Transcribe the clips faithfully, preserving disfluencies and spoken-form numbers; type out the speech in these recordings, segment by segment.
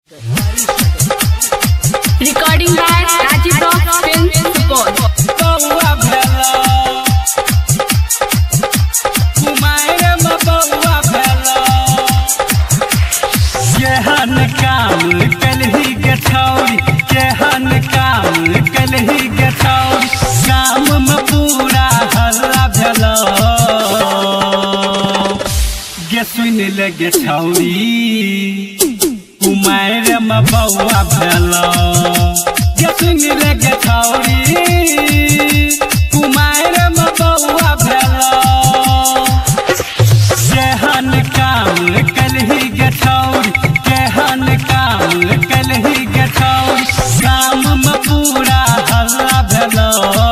Recording by Rajiv Rock Film Support. केहन काम कलही के छौरी केहन काम कलही के छौरी काम में पूरा हल्ला भेलो गे सुन ले गे छौरी कुमार में बौआ भेलो गे सुन ले गे छौरी कुमार में बौआ भेलो केहन काम कलही के छौरी केहन काम कलही के छौरी काम में पूरा हल्ला भेलो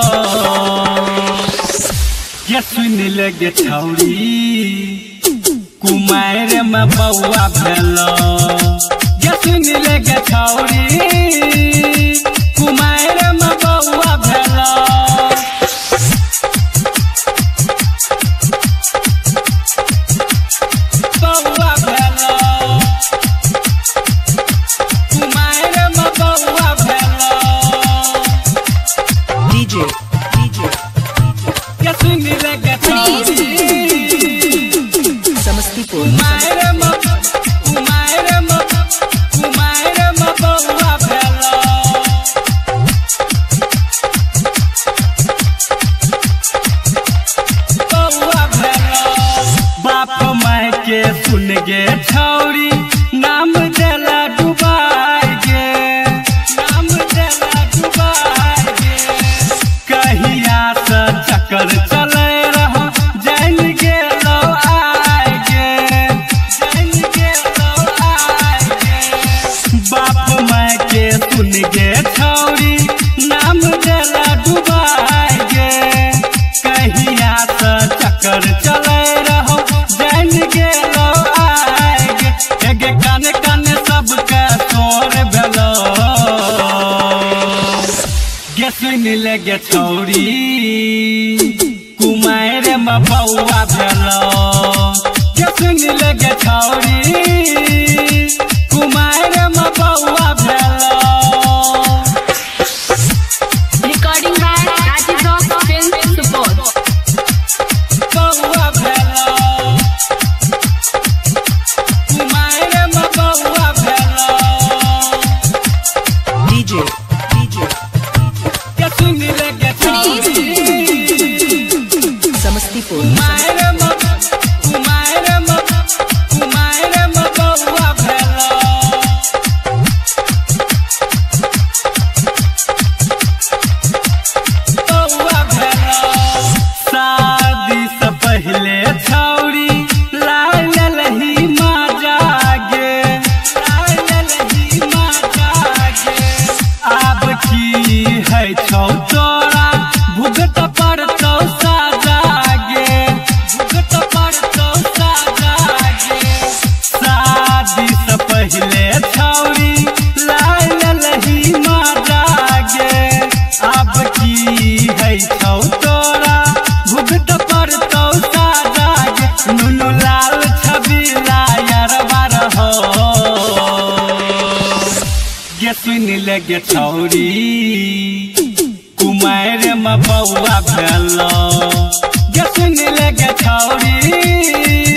ये सुन ले गे छौरी कुमार में बौआ भेलो ये सुन ले गे छौरी कुमार में बौआ भेलो बौआ भेलो कुमार में बौआ भेलो D J, D J, ये सुन ले गे छौरी समस्तीपुर, कुमार में कुमार में कुमार में बौआ भेलो बौआ भेलो बाप माय के सुन गे छौरी नाम देला डुबाई गे नाम देला डुबाई गे कहिया से चक्कर चले रह जान गेलो आय गे जान गेलो आय गे बाप माय के सुन गे छौरी नाम देला डुबाई गे कहिया से चक्कर चले रहो जान गेलो आय गे एगे काने काने सबके तोर भेलो गे सुन ले गे छौरी कुमार में बौआ भेलो गे सुन ले गे छौरी कुमार में बौआ भेलो Recording by Rajiv Rock Film Support. बौआ भेलो कुमार में बौआ भेलो D J, D J, गे सुन ले गे छौरी समस्तीपुर, कुमार में कुमार में कुमार में बौआ भेलो बौआ भेलो शादी से पहले छौरी लाल लही माजा गे लाल लही माजा गे आब की है छौ तोरा भुगत पड़तौ साजा गे भुगत पड़तौ साजा गे शादी से पहले छौरी लाल लही माजा गे अब की है छौ तोरा भुगत पड़तौ साजा गे नुनु लाल छबीला यार बार हो गे सुन ले गे छौरी कुमार में बौआ भेलो गे सुन ले गे छौरी